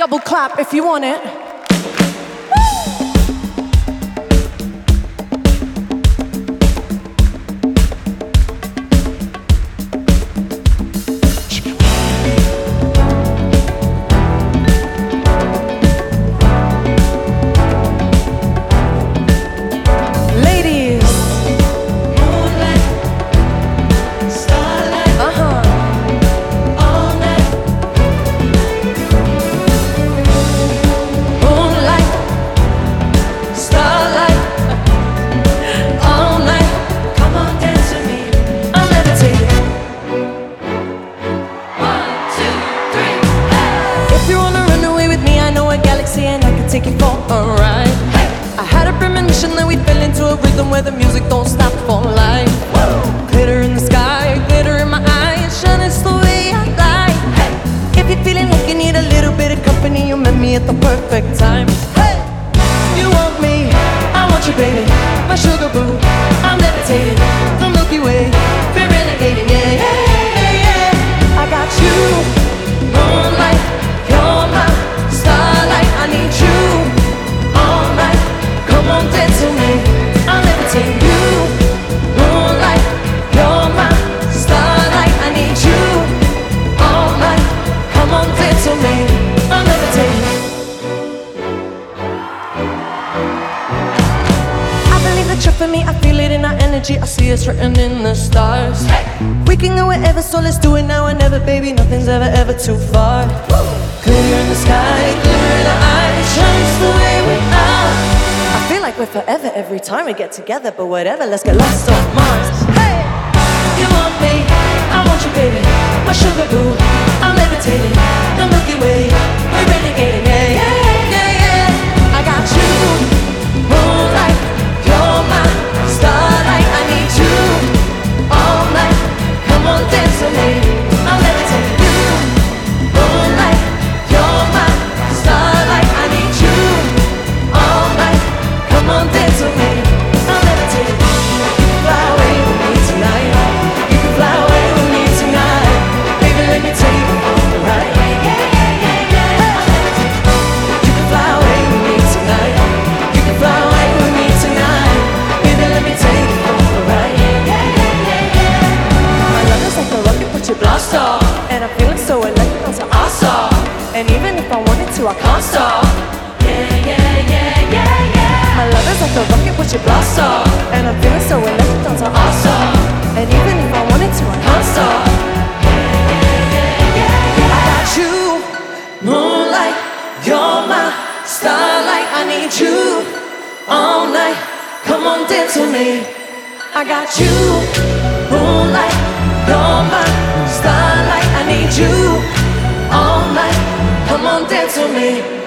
Double clap if you want it. Take you for a ride. Hey! I had a premonition that we fell into a rhythm where the music don't stop for life. Whoa! Glitter in the sky, glitter in my eyes, shining the way I like. Hey! If you're feeling like you need a little bit of company, you met me at the perfect time. Hey! You want me, I want you, baby, my sugar boo. I'm levitating, the Milky Way, we're renegading, yeah, yeah, yeah, yeah. I got you, moonlight, you're my starlight. I need you all night. Come on, dance with me. I'll levitate you. Moonlight, you're my starlight. I need you all night. Come on, dance with me. I'll levitate. I believe that you're for me. I feel it in our energy. I see us written in the stars. Hey! We can go wherever, so let's do it now or never, baby. Nothing's ever too far. Woo! Glitter in the sky, glitter in our eyes, shines the way we are. I feel like we're forever every time we get together, but whatever, let's get lost on Mars. Hey! You want me, I want you, baby, my sugar boo. I'm levitating, the Milky Way, we're renegading, yeah, yeah, yeah, yeah. I got you, moonlight, you're my starlight. I need you all night. Come on, dance with me. I'm levitating you, moonlight. You're my starlight, I need you all night. Come on, dance with me, I'll levitate. You can fly away with me tonight. You can fly away with me tonight. Baby, let me take you on the ride. I'll levitate. You can fly away with me tonight. You can fly away with me tonight. Baby, let me take you on the ride. My love is like a rocket, but you blast off. And I'm feeling so electric, I'm so awesome. And even if I wanted to, I can't stop. Yeah, yeah, yeah, yeah, yeah. My love is like a rocket with your blast off. And I'm feeling so electric, I'm so awesome. And even if I wanted to, I can't stop. Yeah, yeah, yeah, yeah, yeah. I got you, moonlight, you're my starlight. I need you all night. Come on, dance with me. I got you, moonlight, you're my starlight. I need you all night. Come on, dance with me.